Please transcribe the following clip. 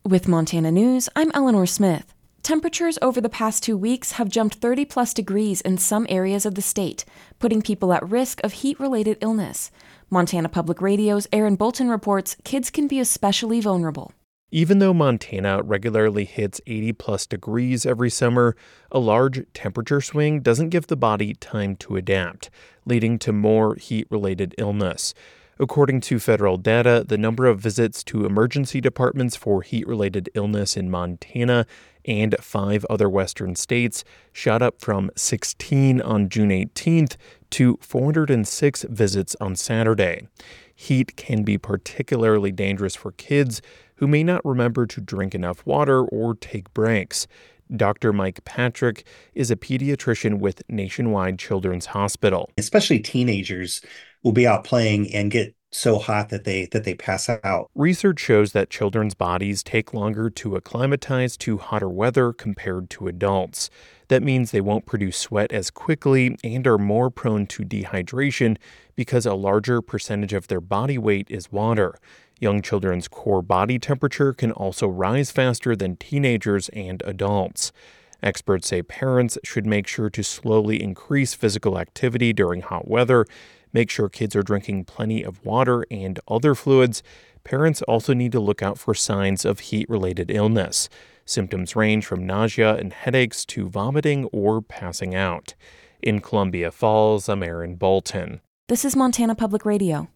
With Montana News, I'm Eleanor Smith. Temperatures over the past 2 weeks have jumped 30-plus degrees in some areas of the state, putting people at risk of heat-related illness. Montana Public Radio's Aaron Bolton reports kids can be especially vulnerable. Even though Montana regularly hits 80-plus degrees every summer, a large temperature swing doesn't give the body time to adapt, leading to more heat-related illness. According to federal data, the number of visits to emergency departments for heat-related illness in Montana and 5 other western states shot up from 16 on June 18th to 406 visits on Saturday. Heat can be particularly dangerous for kids who may not remember to drink enough water or take breaks. Dr. Mike Patrick is a pediatrician with Nationwide Children's Hospital. Especially teenagers will be out playing and get so hot that they pass out. Research shows that children's bodies take longer to acclimatize to hotter weather compared to adults. That means they won't produce sweat as quickly and are more prone to dehydration because a larger percentage of their body weight is water. Young children's core body temperature can also rise faster than teenagers and adults. Experts say parents should make sure to slowly increase physical activity during hot weather, make sure kids are drinking plenty of water and other fluids. Parents also need to look out for signs of heat-related illness. Symptoms range from nausea and headaches to vomiting or passing out. In Columbia Falls, I'm Aaron Bolton. This is Montana Public Radio.